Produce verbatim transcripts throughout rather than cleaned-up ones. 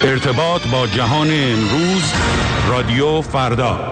ارتباط با جهان امروز، رادیو فردا.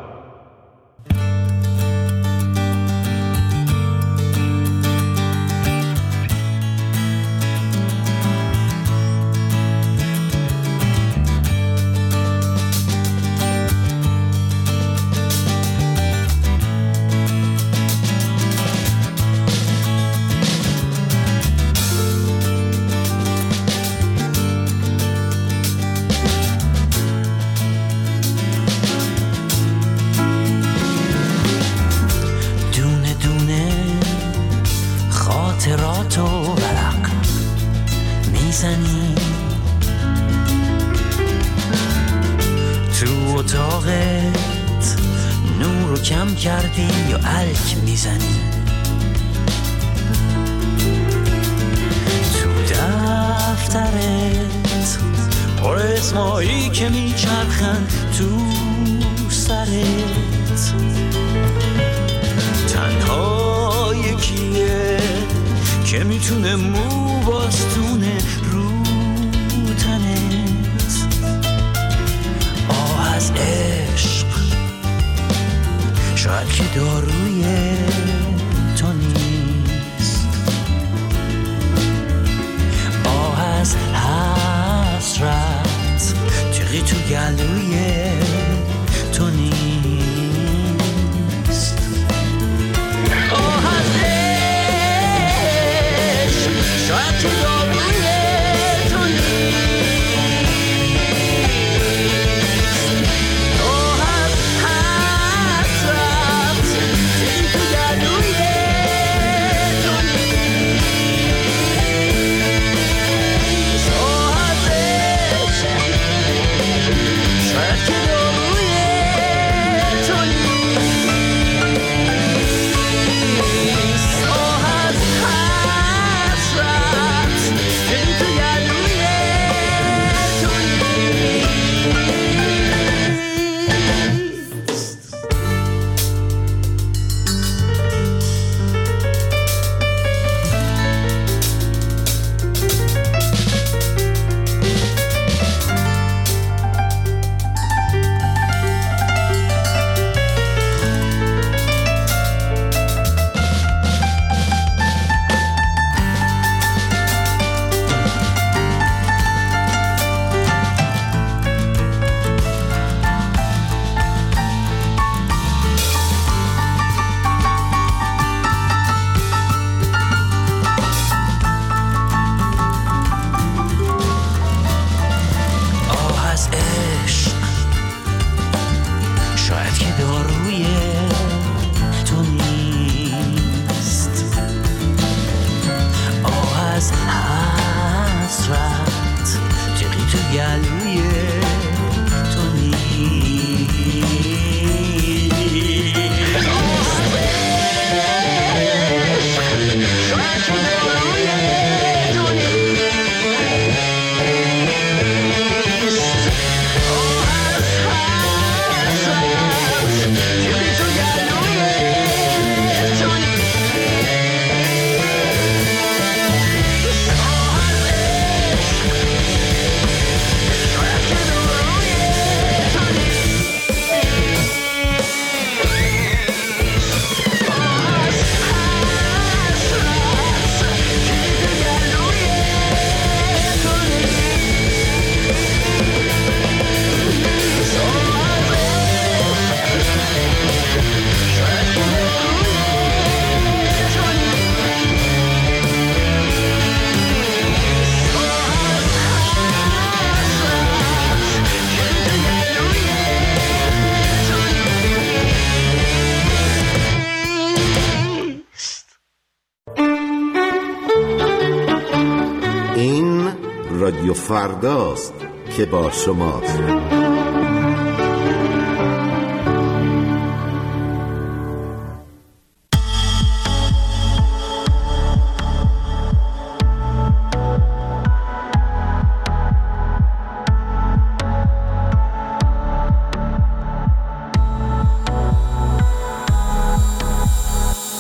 رادیو فرداست که با شماست.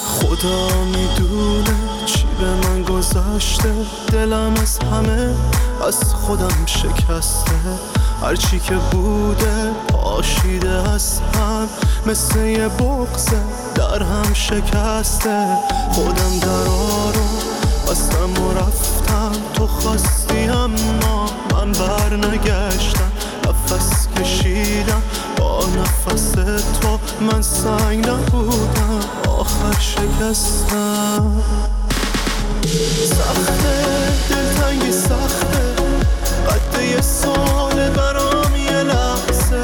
خدا میدونه چی به من گذشته، دلم از همه از خودم شکسته، هرچی که بوده پاشیده از هم، مثل یه بغض در هم شکسته. خودم درا رو بستم و رفتم، تو خواستی اما من بر نگشتم. نفس کشیدم با نفس تو، من سنگ نبودم آخر شکستم. سخته دلتنگی سخته، قد یه سال برام یه لحظه.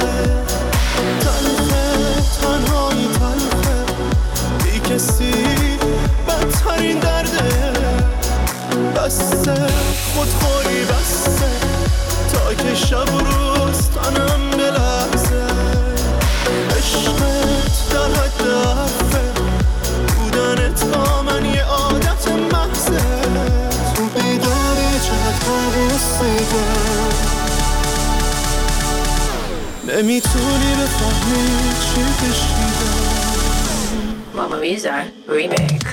تلخه تنهایی تلخه، بی کسی بدترین درده. بسته خودخوری بسته، تا که شب و روز تنم بلرزه. عشقت در حد حرفه، بودنت با من یه عادت محضه. تو بیداری چقدر رسیده، نمیتونی بفهمی چی کشیده. Mama Lisa Remix.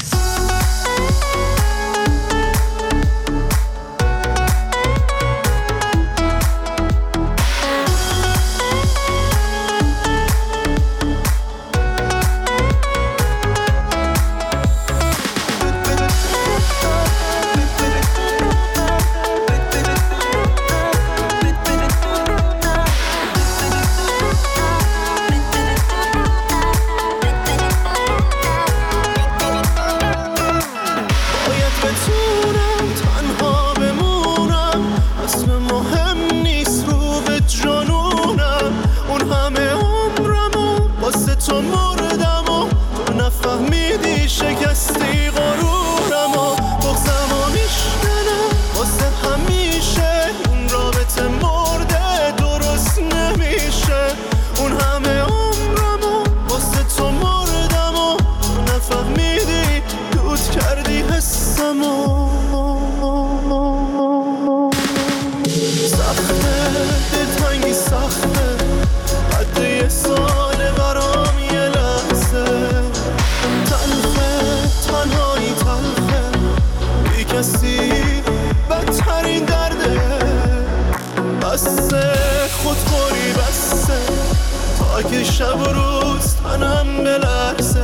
شب و روز تنم بلرزه.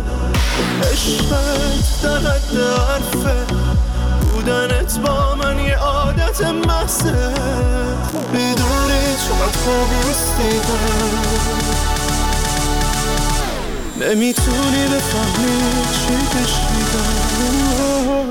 عشقت در حد حرفه، بودنت با من یه عادت محضه. بیداری چقدر خوب رسیده، نمیتونی بفهمی چی کشیدم.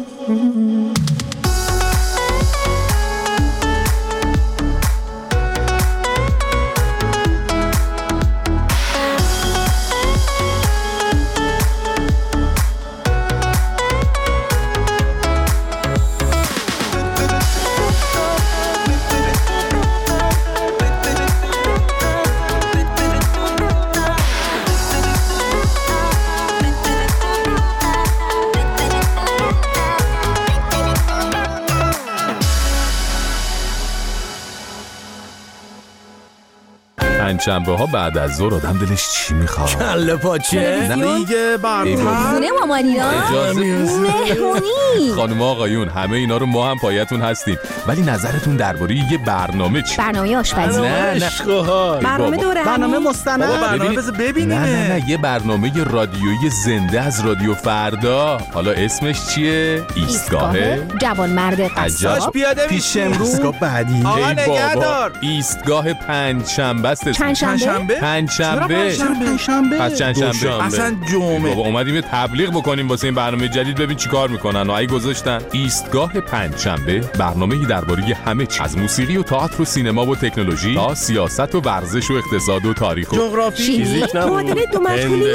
پنجشنبه ها بعد از ظهر آدم دلش چی میخواد؟ کله پاچه دیگه برنامه خونه مامانینا مهمونی. خانم آقایون همه اینا رو ما هم پایتون هستیم، ولی نظرتون درباره یه برنامه چی؟ برنامه آشپزی، نه نه برنامه دوره، برنامه مستند، برنامه بذار ببینیم. نه نه نه یه برنامه رادیویی زنده از رادیو فردا. حالا اسمش چیه؟ ایستگاه جوانمرد قصاب. پیاده پیش امروز ایستگاه بعدی. آقا نگهدار. ایستگاه پنجشنبه است. پنجشنبه؟ پنجشنبه. پنجشنبه. پس چندشنبه. اصلا جمعه. بابا اومدیم تبلیغ بکنیم واسه این برنامه جدید، ببین چیکار میکنن. ای گذاشتن ایستگاه پنجشنبه، برنامه‌ای درباره همه چیز، از موسیقی و تئاتر و سینما و تکنولوژی تا سیاست و ورزش و اقتصاد و تاریخ و جغرافی، فیزیک، معادله دو مجهولی،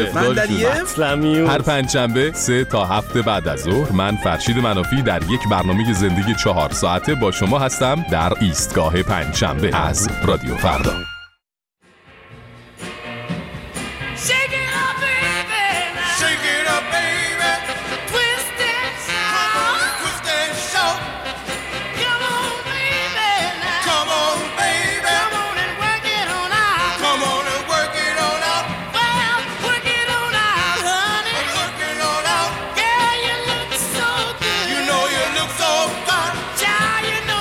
هر پنجشنبه سه تا هفت بعد از ظهر من فرشید منافی در یک برنامه زندگی چهار ساعته با شما هستم در ایستگاه پنجشنبه از رادیو فردا. Yeah, you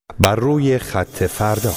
بر روی خط فردا.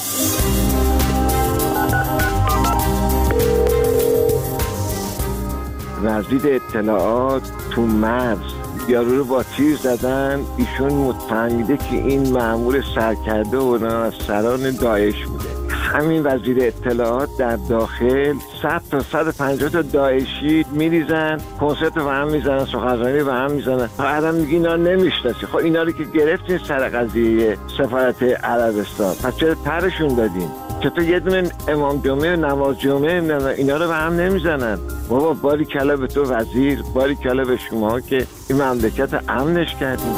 وزیر اطلاعات تو مرز یارو رو با تیر زدن، ایشون متهمیده که این مأمور سرکرده و از سران داعش بوده. همین وزیر اطلاعات در داخل صد تا صد و پنجاه تا داعشی میریزن، کنسرت رو هم میزنن، سخنرانی رو هم میزنن. بعدم میگی اینا نمیشناسی. خب اینا رو که گرفتین سر قضیه سفارت عربستان، پس چرا ترشون دادین؟ چطور یه دونه امام جمعه نماز جمعه اینا رو به هم نمیزنن؟ بابا باری کلا به تو وزیر، باری کلا به شما که این مملکت امنش کردیم.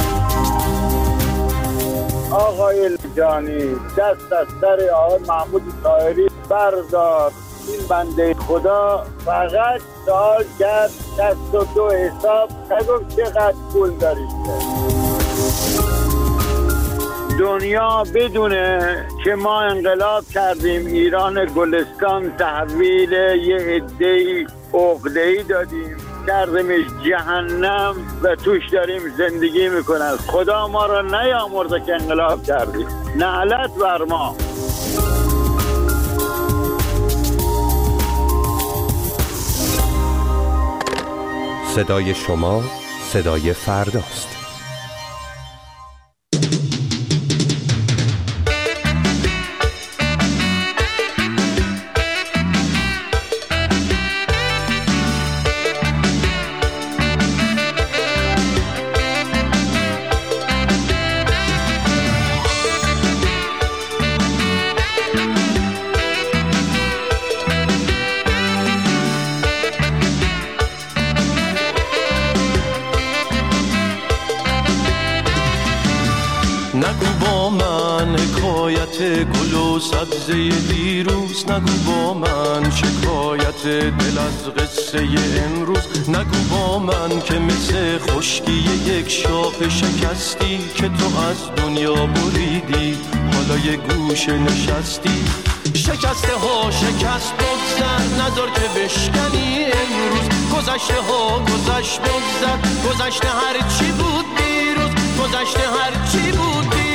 آقای لجانی دست از سر آقای محمود طاهری بردار. این بنده خدا فقط سوال کرد دست و دو حساب، نگفت چقدر پول دارید. دنیا بدونه که ما انقلاب کردیم، ایران گلستان تحویل یه عده‌ای عقده‌ای دادیم، کردیمش جهنم و توش داریم زندگی میکنن. خدا ما را نیامرده که انقلاب کردیم. نعلت بر ما. صدای شما صدای فرداست. نگو با من حکایت گل و سبزه دیروز، نگو با من شکایت دل از قصه امروز. نگو با من که مثل خشکی یک شاخ شکستی که تو از دنیا بریدی، حالا یه گوشه نشستی. شکسته ها شکست بگذر، نذار که بشکنی امروز. گذشته ها گذشت بگذر، گذشته هر چی بود دیروز، گذشته هر چی بود دیروز.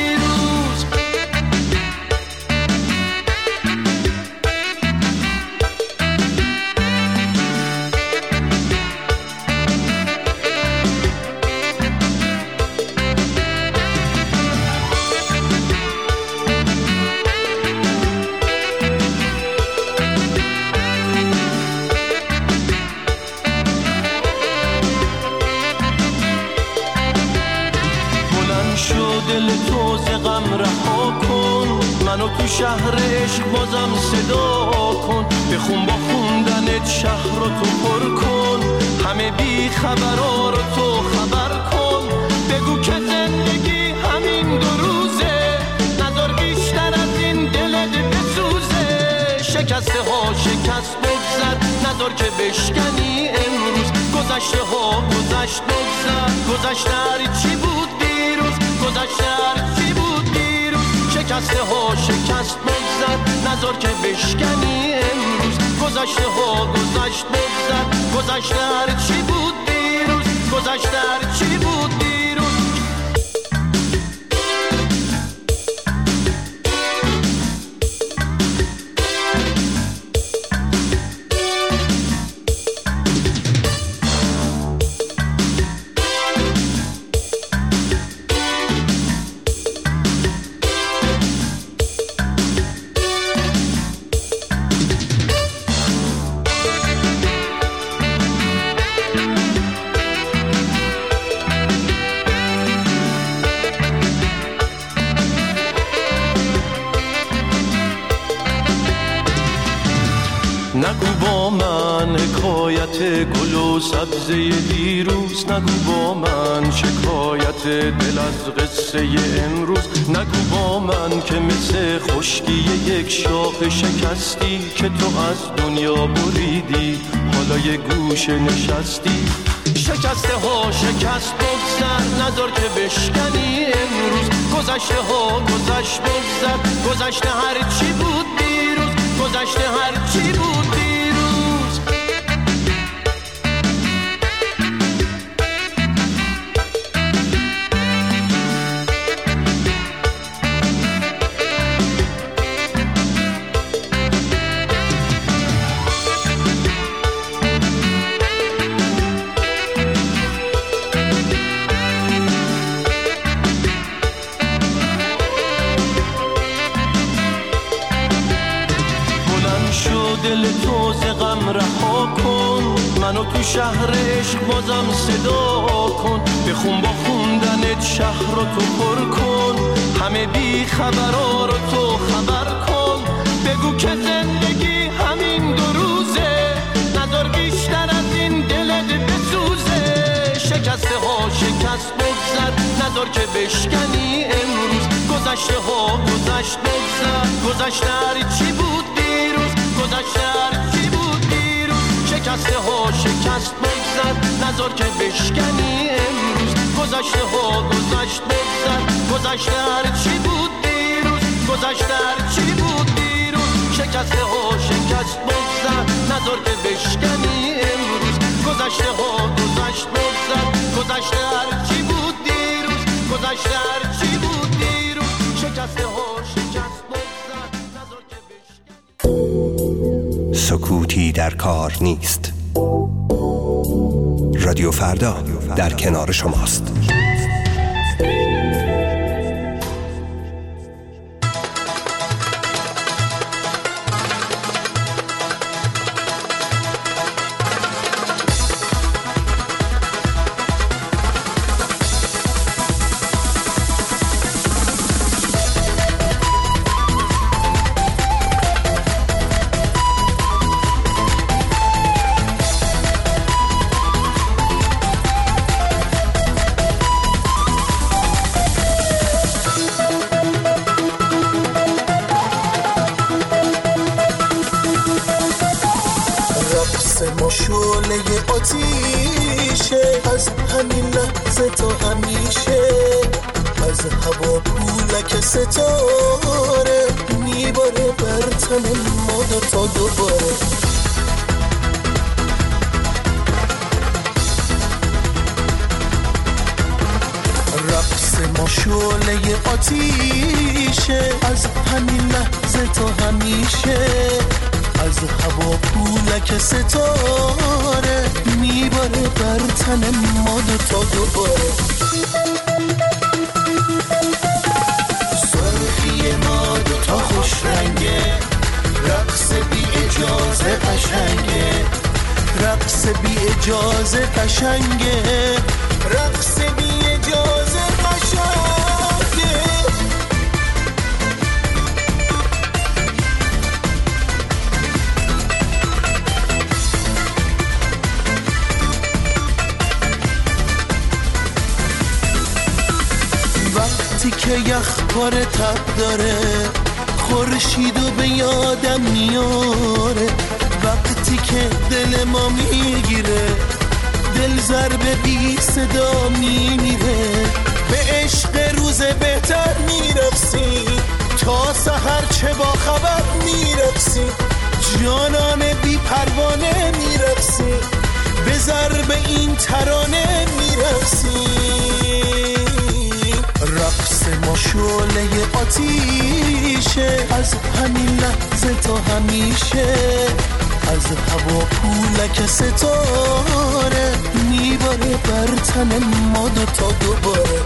دل تو ز غم رها کن، منو تو شهر عشق بازم صدا کن. بخون با خوندنت شهر رو تو پر کن، همه بی خبرها رو تو خبر کن. بگو که زندگی همین دو روزه، نذار بیشتر از این دلت بسوزه. شکسته ها شکست بگذر، نذار که بشکنی امروز. گذشته ها گذشت بگذر، گذشته هر چی بود دیروز، گذشته هر چی بود دیروز. شکسته ها شکست بگذر، نذار که بشکنی امروز. گذشته ها گذشت بگذر، گذشته هر چی بود دیروز، گذشته هر چی بود دیروز. نگو با من حکایت گل و سبزه دیروز، نگو با من شکایت دل از قصه امروز. نگو با من که مثل خشکی یک شاخ شکستی که تو از دنیا بریدی، حالا یه گوشه نشستی. شکسته ها شکست بگذر، نذار که بشکنی امروز. گذشته ها گذشت بگذر، گذشته هر چی بود دیروز، گذشته هر چی بود دیروز. دل تو ز غم رها کن، منو تو شهر عشق بازم صدا کن، بخون با خوندنت شهر رو تو پر کن، همه بی خبرها رو تو خبر کن، بگو که زندگی همین دو روزه، نذار بیشتر از این دلت بسوزه، شکسته ها شکست بگذر، نذار که بشکنی امروز، گذشته ها گذشت بگذر، گذشته هر چی بود دیروز، گذشته هر چی بود دیروز، شکسته ها شکست بگذر، نذار که بشکنی امروز، گذشته ها گذشت بگذر، گذشته هر چی بود دیروز، گذشته هر چی بود دیروز، شکسته ها شکست بگذر، نذار که بشکنی امروز، گذشته ها گذشت بگذر، گذشته هر چی بود دیروز، گذشته هر چی بود دیروز، شکسته ها شکست بگذر، نذار که بشکنی. سکوتی در کار نیست. رادیو فردا در کنار شماست. از همین لحظه تا همیشه، از هوا پولک ستاره میباره بر تن ما دوتا دوباره. رقص ما شعله آتیشه، از همین لحظه تا همیشه، از هوا پولک ستاره میباره بر تن ما دوتا دوباره. سرخی ما دوتا خوش رنگه، رقص بی اجازه قشنگه، رقص بی اجازه قشنگه، رقص بی اجازه قشنگه. که یخ بار تب داره، خورشیدو به یادم میاره، وقتی که دل ما میگیره، دل ضربه بی صدا میمیره، به عشق روز بهتر میرقصی، تا سحر چه با خبر میرقصی، جانان بی پروانه میرقصی، به ضرب این ترانه میرقصی. رقص ما شعله آتیشه، از همین لحظه تا همیشه، از هوا پولک ستاره میباره بر تن ما دوتا دوباره.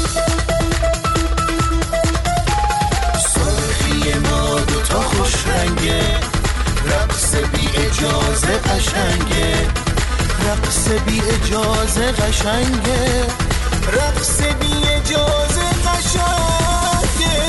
سرخی ما دوتا خوش رنگه، رقص بی اجازه قشنگه، رقص بی اجازه قشنگه، رقص بی اجازه قشنگه.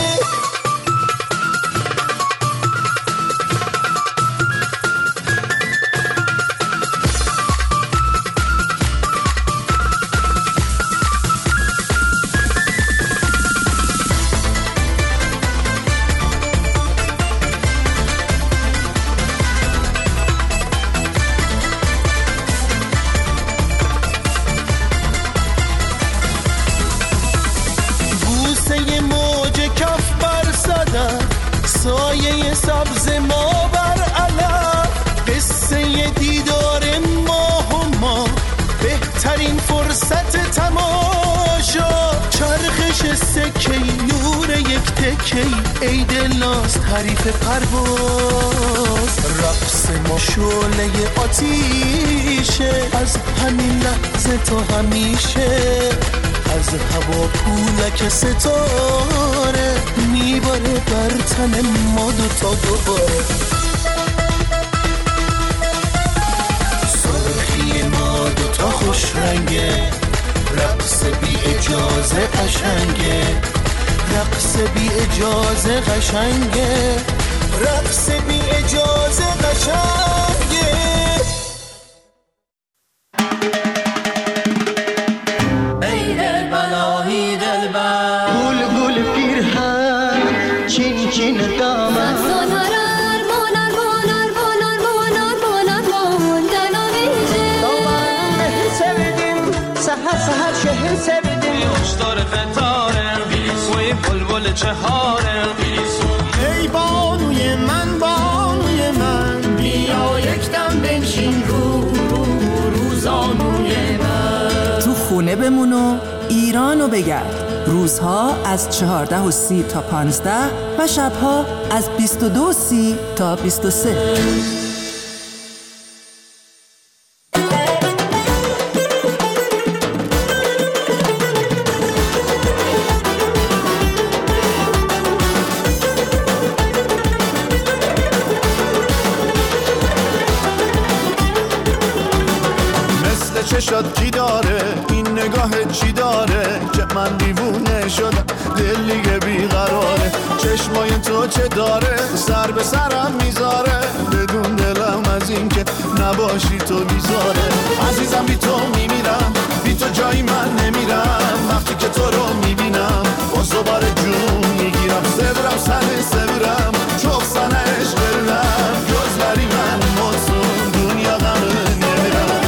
سایه سبز ما بر علم، قصه دیدار ما و ما، بهترین فرصت تماشا، چرخش سکی نور یک تکی، ای دلناز حریف پرواز. رقص ما شعله آتیشه، از همین لحظه تا همیشه، از هوا پولک ستاره میباره بر تن ما دوتا دوباره. رقصا خوش رنگه، رقص بی اجازه قشنگه، رقص بی اجازه قشنگه، رقص بی اجازه قشنگه. ای دلبلاهی دلبر گل گل پیرهن چین چین دامن سهر شهر سبدیم خوشدار قطاره وی بلبل چهاره ای بانوی من بانوی من بیا یک دم بنشین رو رو روزانوی من. تو خونه بمون و ایرانو بگرد. روزها از چهارده و سی تا پانزده و شبها از بیست و دو و سی تا بیست و سه. چشات کی داره این نگاه چی داره که من دیوونه شدم دل دیگه بیقراره چشمای تو چه داره سر به سرم میذاره بدون دلم از این که نباشی تو بیزاره عزیزم بی تو میمیرم بی تو جایی من نمیرم وقتی که تو رو میبینم باز دوباره جون میگیرم سبرم سنه سبرم چوب سنه عشق برنم گذری من مطمئن دنیا غمه نمیرم.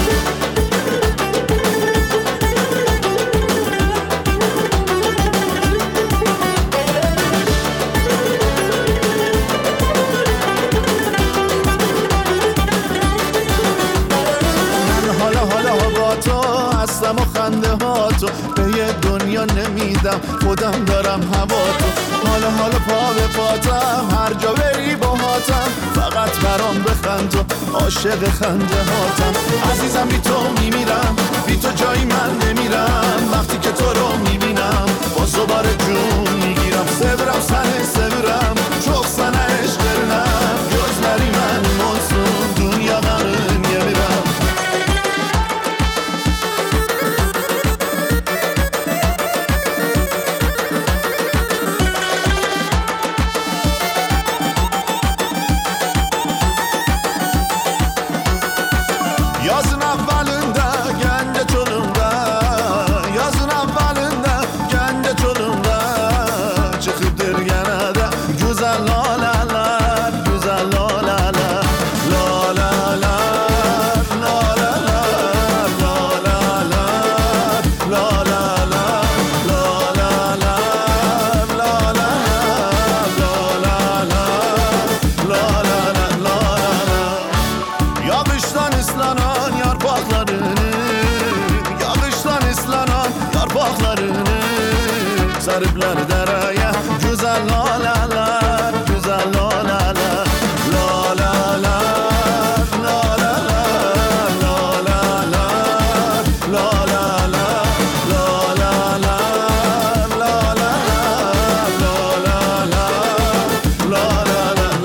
هستم و خنده ها تو به یه دنیا نمیدم خودم دارم هوا تو حالا حالا پا به پاتم هر جا بری با هاتم فقط برام بخند تو عاشق خنده هاتم عزیزم بی تو میمیرم بی تو جایی من نمیرم وقتی که تو رو میبینم باز دوباره جون میگیرم سبرم سنه سبرم چوب سنه عشق برنم گذری من منصون دنیا غمه نمیرم. Sarıplar deraya güzel lalalar güzel lalalar lalalar lalalar lalalar lalalar lalalar lalalar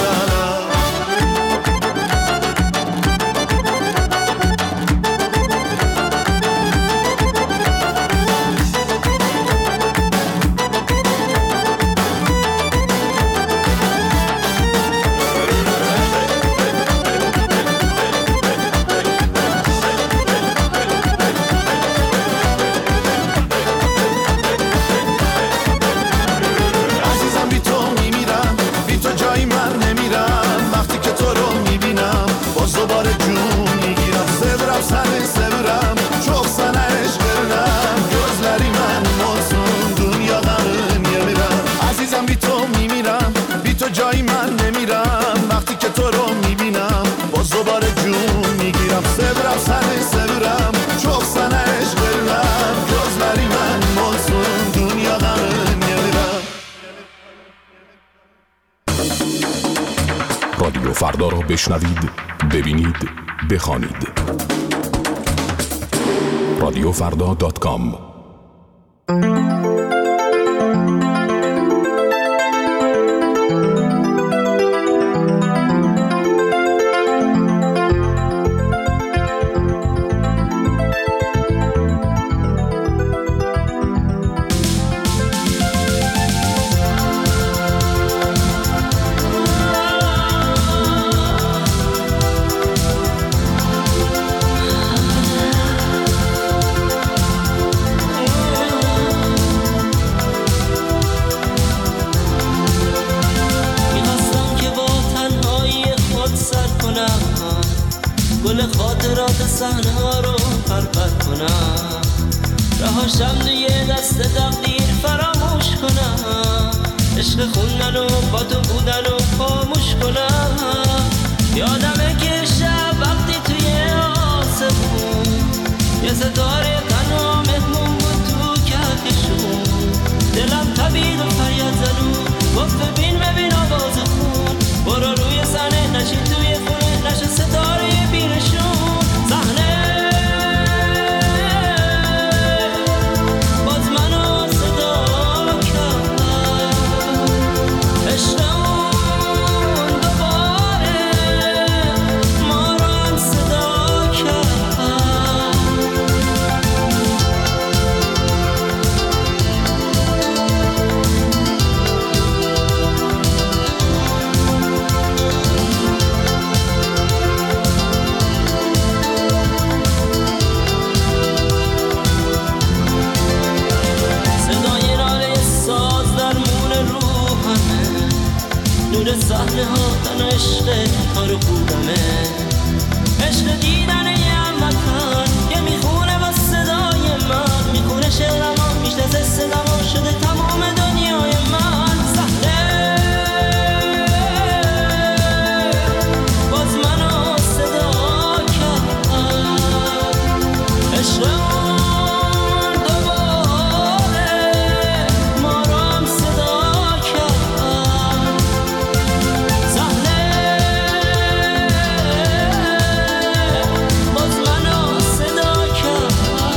جایی من نمیرم وقتی که تو رو میبینم باز دوباره جون میگیرم سبرم سنه سبرم چوب سنه عشق برنم گذری من منصون دنیا غمه نمیرم. رادیو فردا را بشنوید، ببینید، بخوانید. رادیو فردا دات کام با تو بودن و خاموش کنم. یادمه که شب وقتی توی آسمون یه ستاره تنها مهمون بود تو کهکشون، دلم تبید و فریاد زنون گفت ببین ببین آواز خون، برو روی صحنه نشین توی خونه نشه ستاره بیرشون. صحنه باز منو صدا کرد، عشقمون دوباره ما رو هم صدا کرد. صدای ناله ساز در مون روحمه، نور صحنه ها تن عشق تار بودمه، عشق دیدن یه هموطن که میخونه با صدای من، میخونه شعرم میشناسه صدام شده تمام دنیای من. صحنه باز منو صدا کرد، عشقمون دوباره ما رو هم صدا کرد. صحنه باز منو صدا کرد،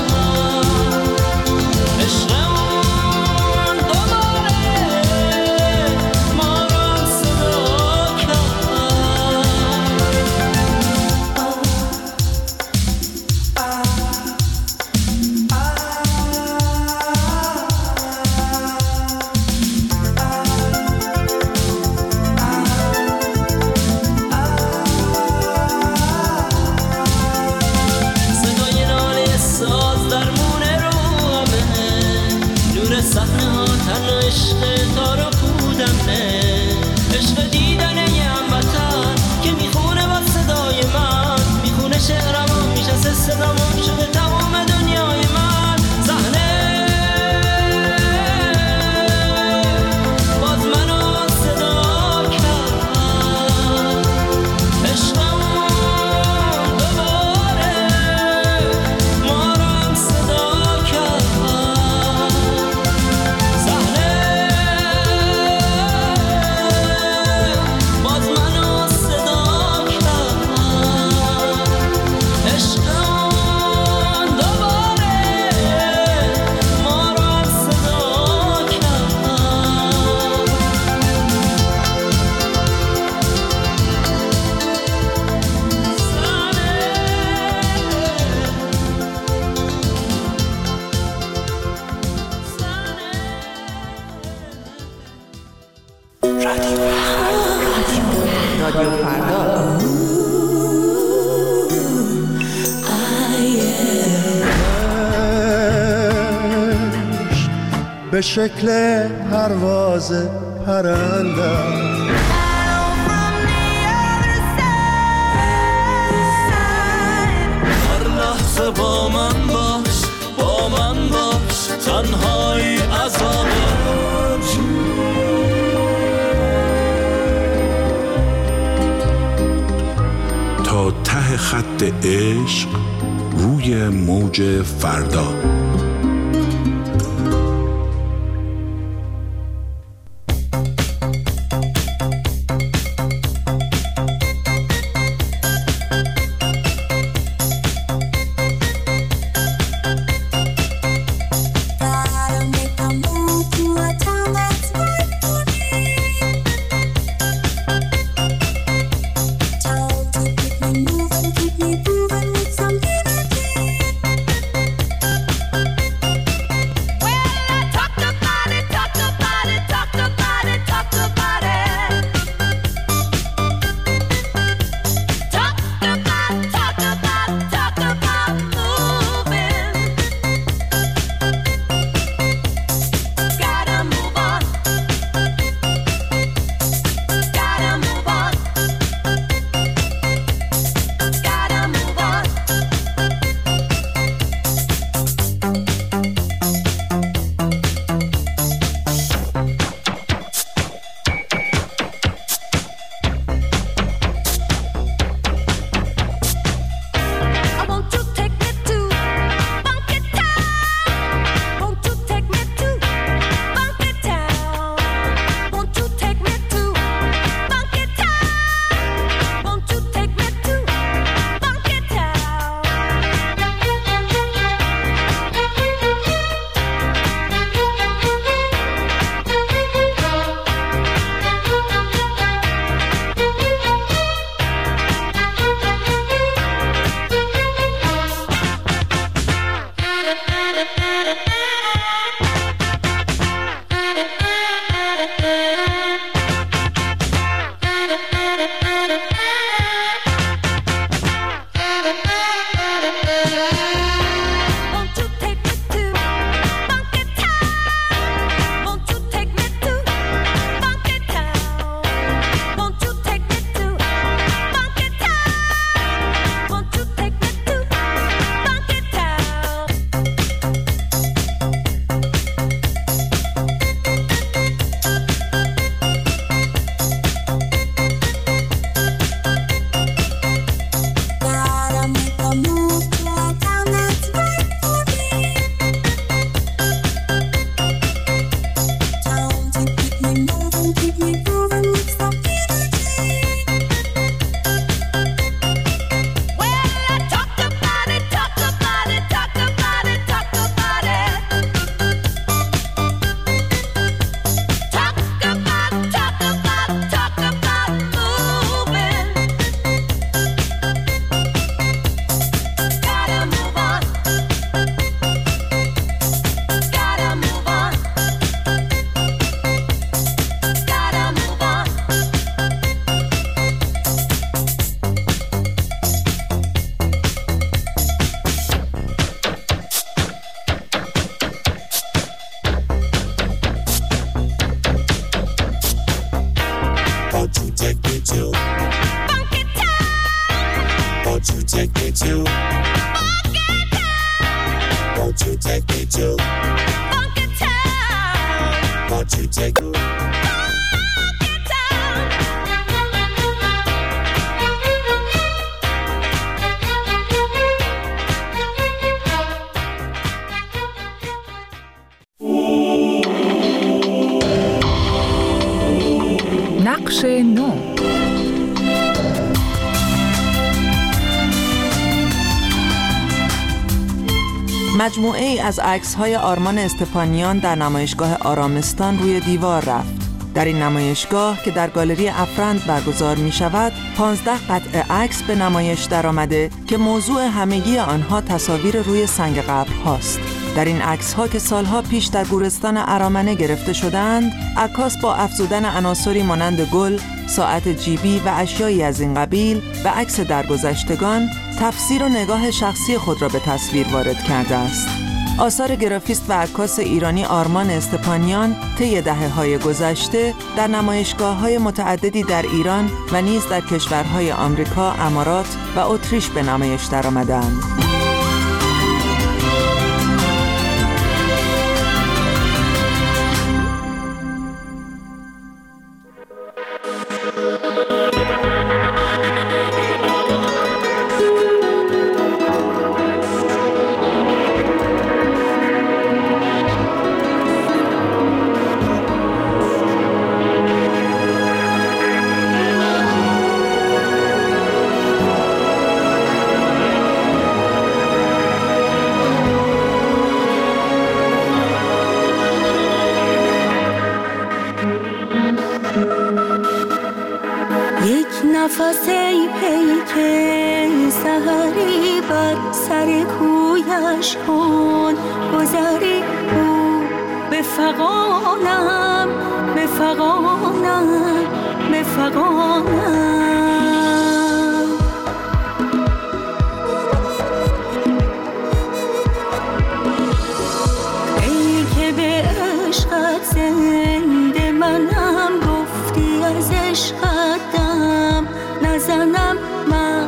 عشقمون دوباره ما رو هم صدا کرد. صدای ناله ساز در مون روحمه، نور صحنه ها تن عشق تارو بودمه، عشق دیدن یه هموطن که میخونه با صدای من، میخونه شعرم و میشناسه صدامو شده تمام دنیای من. صحنه باز منو صدا کرد، عشقمون دوباره ما رو هم صدا کرد. صحنه باز منو صدا کرد، عشقمون دوباره ما رو هم صدا کرد. رادیو فردا. به شکل پرواز پرنده هر لحظه با من باش، با من باش، تنهایی عذابه. تا ته خط عشق روی موج فردا. Keep me moving with some energy. what you take. نقش نو. مجموعه ای از عکس‌های آرمان استپانیان در نمایشگاه آرامستان روی دیوار رفت. در این نمایشگاه که در گالری افرند برگزار می شود، پانزده قطعه عکس به نمایش درآمده که موضوع همگی آنها تصاویر روی سنگ قبر هاست. در این عکس‌ها که سالها پیش در گورستان ارامنه گرفته شدند، عکاس با افزودن عناصری مانند گل، ساعت جیبی و اشیایی از این قبیل به عکس درگذشتگان، تفسیر و نگاه شخصی خود را به تصویر وارد کرده است. آثار گرافیست و عکاس ایرانی آرمان استپانیان طی دهه‌های گذشته در نمایشگاه‌های متعددی در ایران و نیز در کشورهای آمریکا، امارات و اتریش به نمایش درآمدند. نفسی پیک سحری بر سر کویش کن گذری او به فغانم به فغانم به فغانم ای که به عشقت زنده منم گفتی از عشقت نزنم من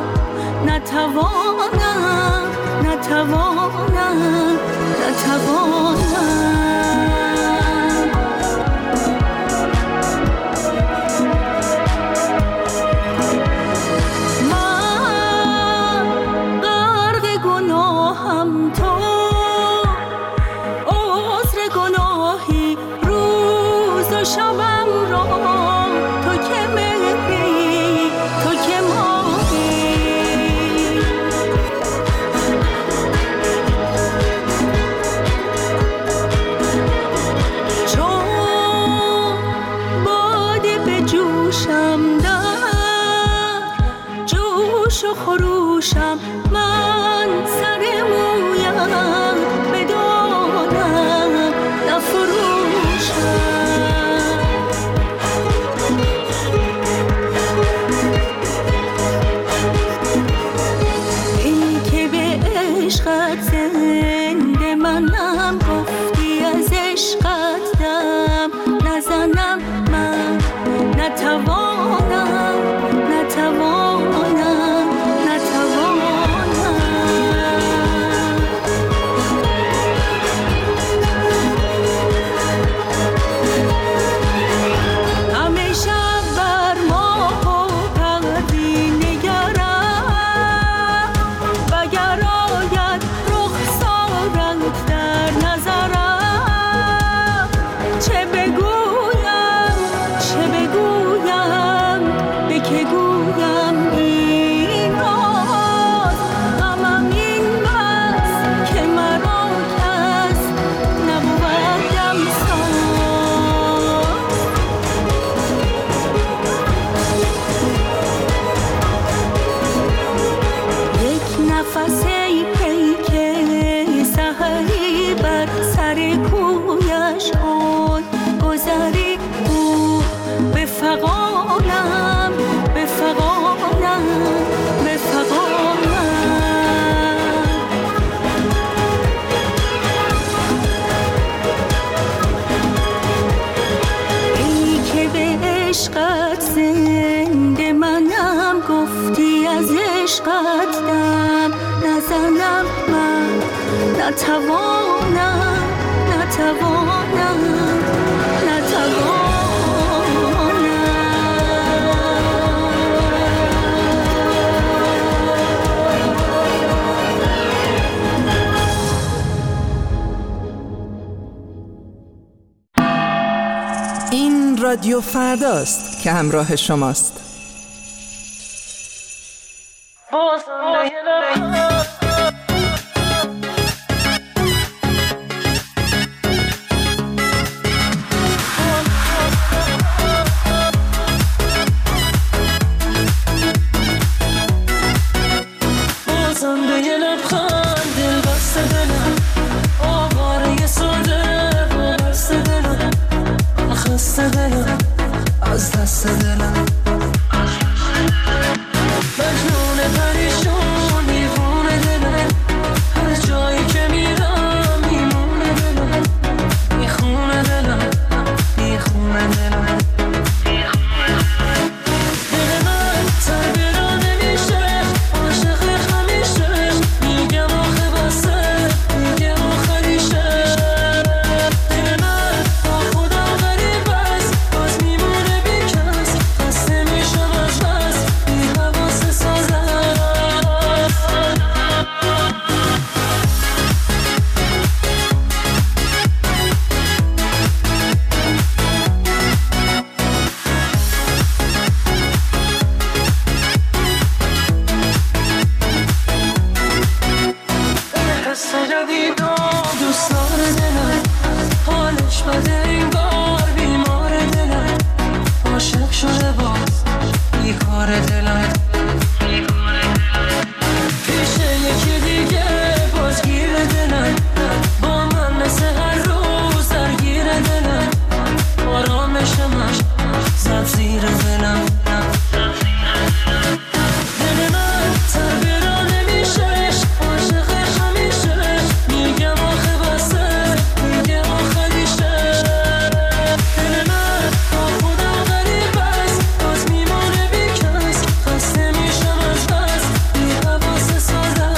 نتوانم نتوانم نتوانم من غرق گناهم تو عذر گناهی روز و شبم را تو که مهری تو که ماهی چون باده به جوشم در جوش و خروشم من سر مویم بدانم نفروشم عشقت زنده منم گفتی از عشقت دم نزنم من نتوانم نتوانم نتوانم همه شب بر ماه و پروین نگرم وگر آید رخسارت در نظرم چه بگویم چه بگویم به که گویم این راز غمم این بس که مرا کس نبود دمساز یک نفس ای پیک سحری بر سر کویش آن گذری او به فغانم به فغانم به فغانم ای که به عشقت زنده منم گفتی از عشقت دم نزنم من نتوانم نتوانم نتوانم این رادیو فرداست که همراه شماست. از دست دلم مجنون پریشون میوونه دلم هر جایی که میرم میمونه دلم میخونه دلم میخونه دلم دل من سر برا نمیشه عاشق همیشه میگم آخه بسه میگم آخریشه دل من با خدا غریب است باز میمونه بیکس خسته میشم از بس بی حواس سازم حس جدید و دوستار دلم حالش بده انگار بیمار دلم عاشق شده باز بیکار دلم پیش یکی دیگه باز گیر دلم با من مثل هر روز درگیر دلم آرامشمش زد زیر دلم دل من سر برا نمیشه عاشق همیشه میگم آخه بسه میگم آخریشه دل من با خدا غریب است باز میمونه بیکس خسته میشم از بس بی حواس سازم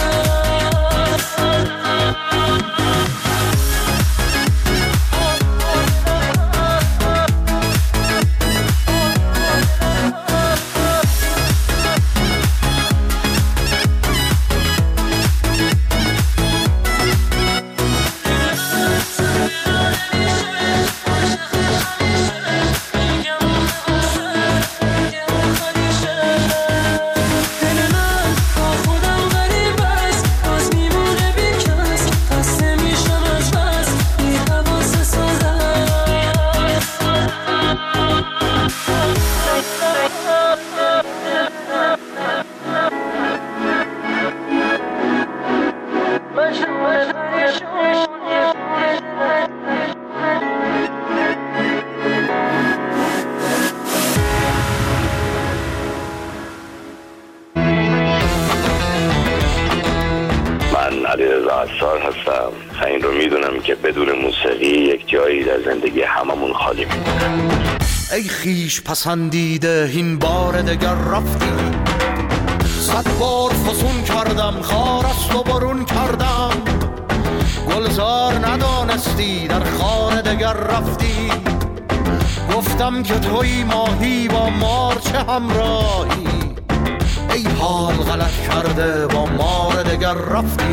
من علیرضا عصار هستم و این رو میدونم که بدون موسیقی یک جایی در زندگی هممون خالی میمونه. ای خیش پسندیده این بار دگر رفتی، صد بار فسون کردم خار است و برون کردم، گلزار ندانستی در خانه دگر رفتی، گفتم که توی ماهی با مار چه همراهی، ای حال غلط کرده با مار دگر رفتی.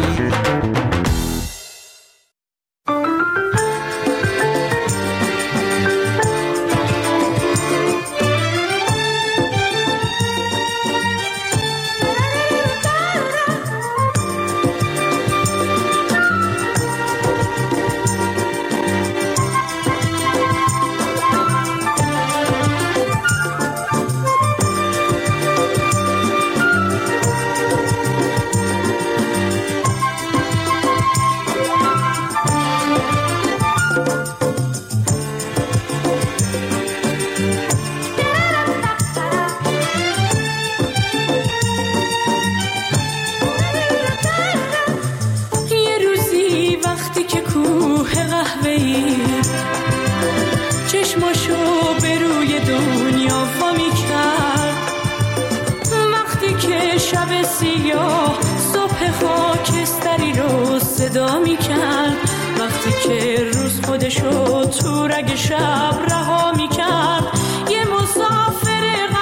صدا میکرد وقتی که روز خودشو تو رگ شب رها میکرد، یه مسافر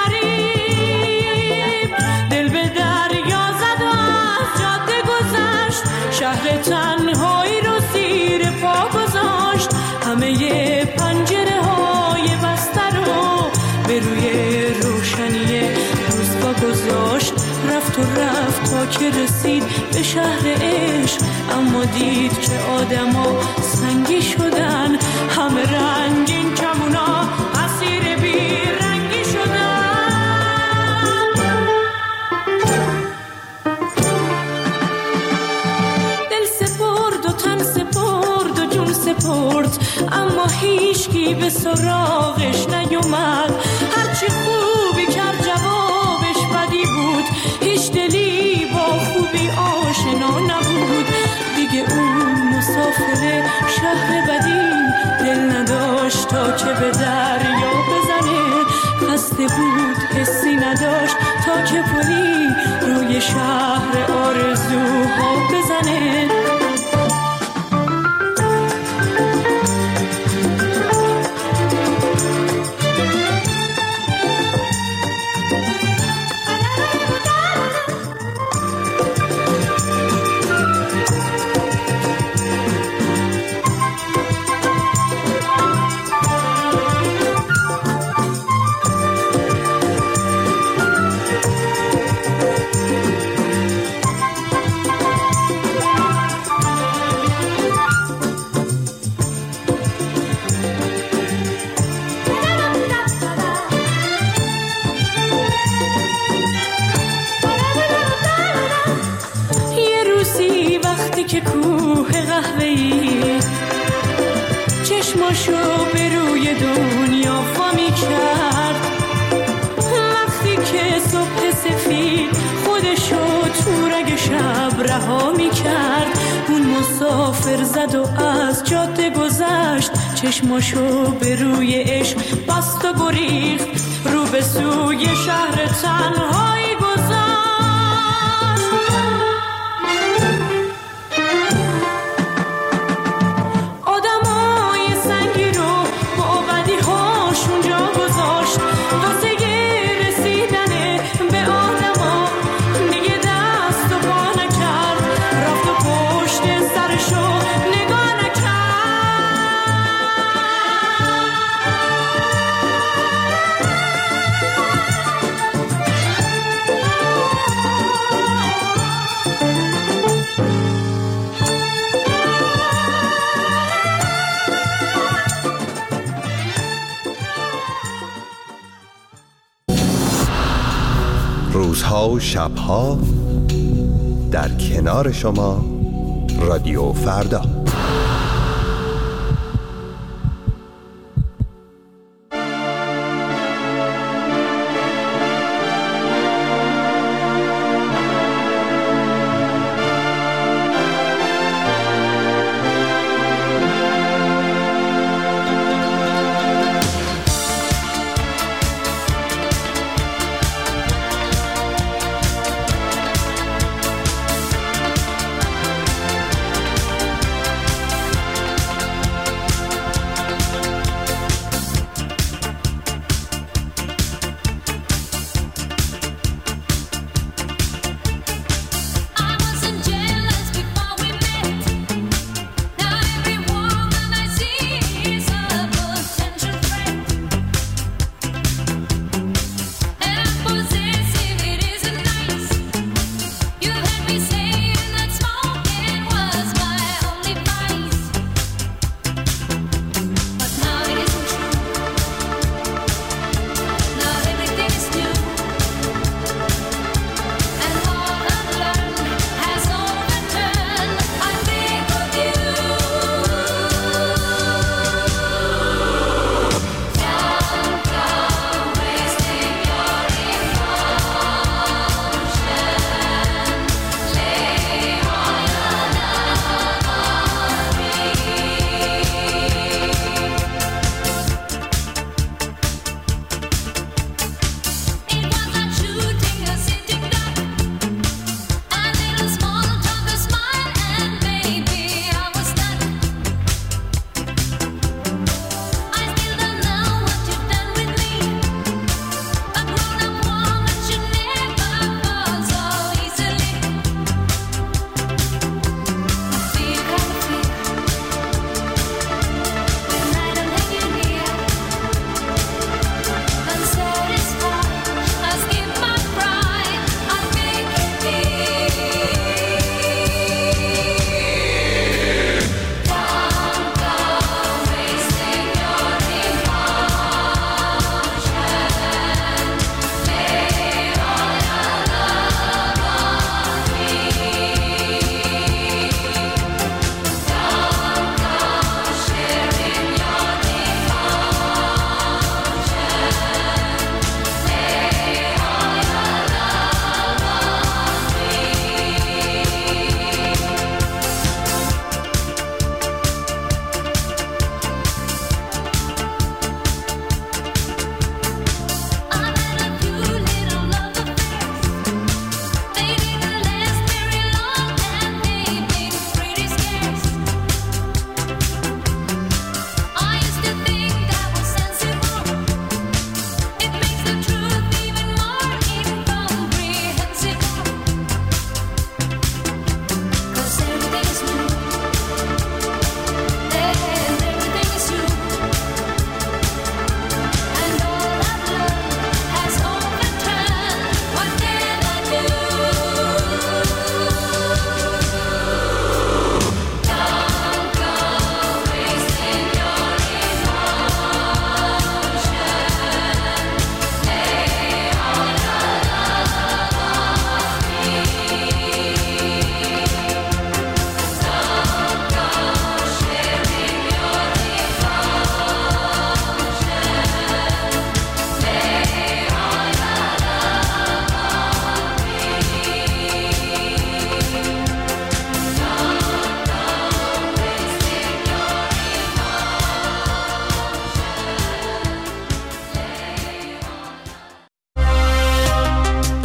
غریب دل به دریا زد و از جاده گذشت، شهر تنهایی رو زیر پا گذاشت، همه پنجره های تا که رسید به شهر عشق، اما دید که آدما سنگی شدن، همه رنگین کمونا اسیر بی رنگی شدن. دل سپرد و تن سپرد و جون سپرد، اما هیچکی به سراغش نیومد. هرچی خوبی کرد جوابش بدی بود، هیچ دلی با خوبی آشنا نبود. دیگه اون مسافر شهر بدی دل نداشت تا که به دریا بزنه، خسته بود حسی نداشت تا که پلی روی شهر آرزوها بزنه. که کوه قهوه‌ای چشماشو به روی دنیا فامی کرد، وقتی که صبح سفید خودشو تو رگ شب رها می کرد. اون مسافر زد و از جاده گذشت، چشماشو به روی عشق بست و گریخت، رو به سوی شهر تنهایی گذشت. روزها و شبها در کنار شما رادیو فردا.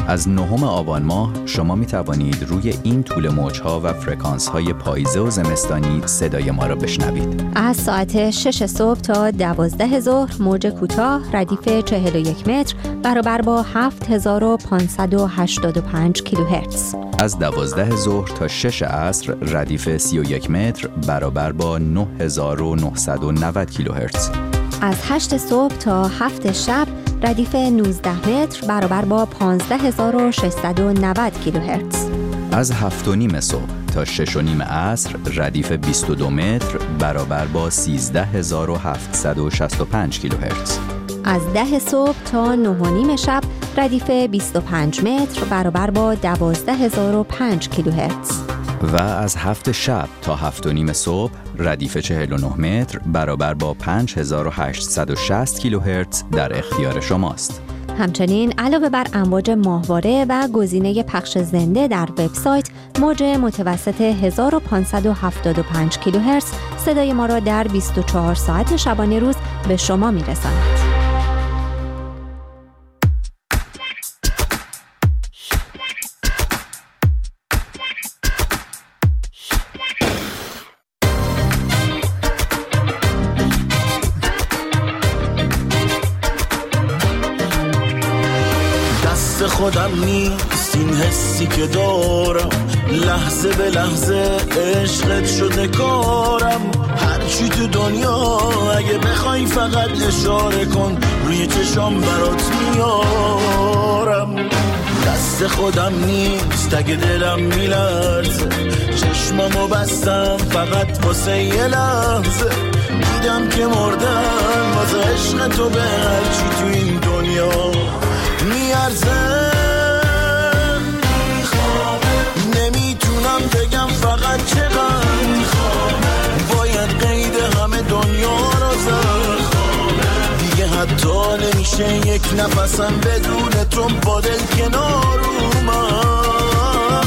از نهم آبان ماه شما می توانید روی این طول موجها و فرکانس های پاییزه و زمستانی صدای ما را بشنوید. از ساعت شش صبح تا دوازده ظهر موج کوتاه ردیف چهل و یک متر برابر با هفت هزار و پانصد و هشتاد و پنج کیلوهرتز. از دوازده ظهر تا شش عصر ردیف سی و یک متر برابر با نه هزار و نهصد و نود کیلوهرتز. از هشت صبح تا هفت شب ردیف نوزده متر برابر با پانزده هزار و ششصد و نود کیلوهرتز. از هفت و نیم صبح تا شش و نیم عصر ردیف بیست و دو متر برابر با سیزده هزار و هفتصد و شصت و پنج کیلوهرتز. از ده صبح تا نه و نیم شب ردیف بیست و پنج متر برابر با دوازده هزار و پنج کیلوهرتز. و از هفت شب تا هفت و نیم صبح ردیف چهل و نه متر برابر با پنج هزار و هشتصد و شصت کیلوهرتز در اختیار شماست. همچنین علاوه بر امواج ماهواره و گزینه پخش زنده در وبسایت، موج متوسط هزار و پانصد و هفتاد و پنج کیلوهرتز صدای ما را در بیست و چهار ساعت شبانه روز به شما میرساند. خودم نیست این حسی که دارم، لحظه به لحظه عشقت شده کارم. هرچی تو دنیا اگه بخوای فقط اشاره کن، روی چشام برات میارم. دست خودم نیست اگه دلم میلرزه، چشمامو بستم فقط واسه یه لحظه. دیدم که مردم واسه عشق تو به هرچی تو این دنیا میارزه. نمیتونم بگم فقط چقدر باید قید همه دنیا رو زد. دیگه حتی نمیشه یک نفسم بدون تو با دل کنار اومد.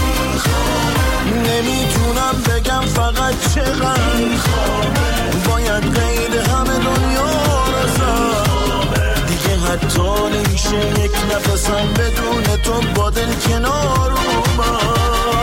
نمیتونم بگم فقط چقدر باید قید همه دنیا رو زد. حتی نمیشه یک نفسم بدون تو با دل کنار اومد.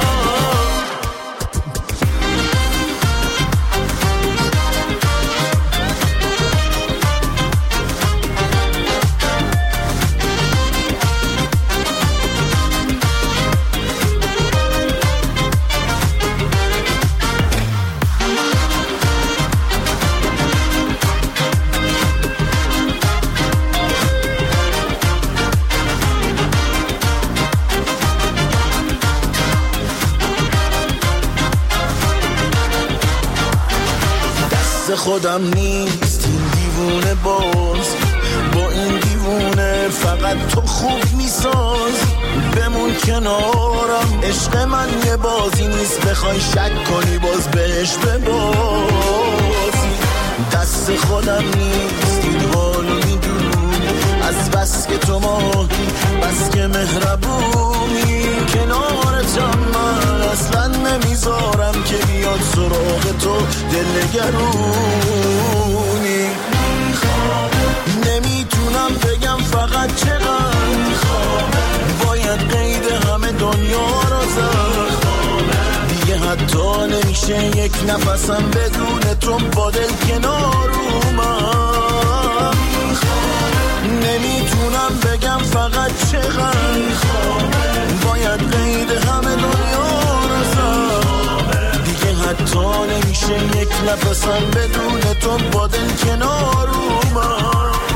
خودم نیست این دیوونه باز، با این دیوونه فقط تو خوب میساز. بمون کنارم، عشق من یه بازی نیست بخوای شک کنی باز بهش ببازی. دست خودم نیست این حالو میدونی، از بس که تو ماهی بس که مهربونی. کنارتم من اصلا نمیذارم که بیاد سراغ تو دلنگرونی. نمیتونم بگم فقط چقدر باید قید همه دنیا رو زد. دیگه حتی نمیشه یک نفسم بدون تو با دل کنار اومد. نمیتونم بگم فقط چقدر باید قید همه دنیا رو زد. دیگه حتی نمیشه یک نفسم بدون تو با دل کنار اومد.